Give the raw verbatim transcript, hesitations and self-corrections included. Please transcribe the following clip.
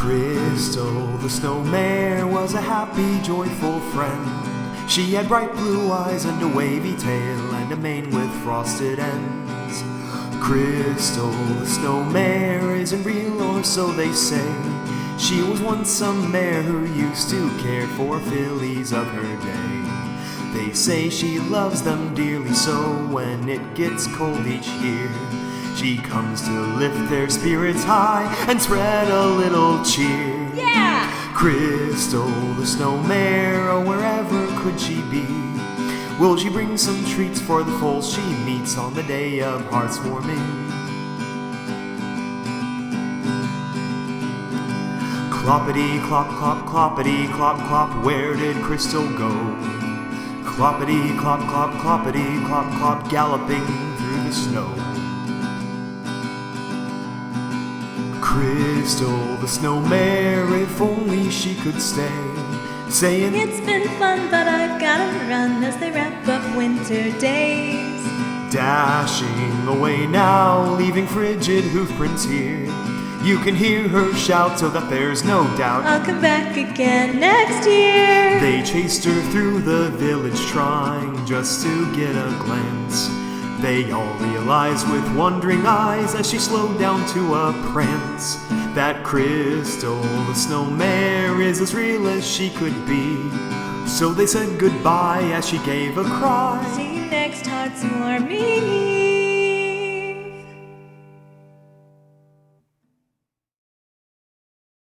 Crystal, the snow mare, was a happy, joyful friend. She had bright blue eyes and a wavy tail and a mane with frosted ends. Crystal, the snow mare, isn't real, or so they say. She was once some mare who used to care for fillies of her day. They say she loves them dearly, so when it gets cold each year, she comes to lift their spirits high and spread a little cheer. Yeah! Crystal, the snow mare, oh, wherever could she be? Will she bring some treats for the foals she meets on the day of hearts warming? Cloppity clop clop, cloppity clop clop, where did Crystal go? Cloppity clop clop, cloppity clop clop, galloping through the snow. Crystal, the snow mare, if only she could stay, saying, "It's been fun, but I've gotta run," as they wrap up winter days. Dashing away now, leaving frigid hoofprints here. You can hear her shout so that there's no doubt I'll come back again next year. They chased her through the village, trying just to get a glance. They all realized with wondering eyes, as she slowed down to a prance, that Crystal, the snow mare, is as real as she could be. So they said goodbye as she gave a cry. See you next hearts warming.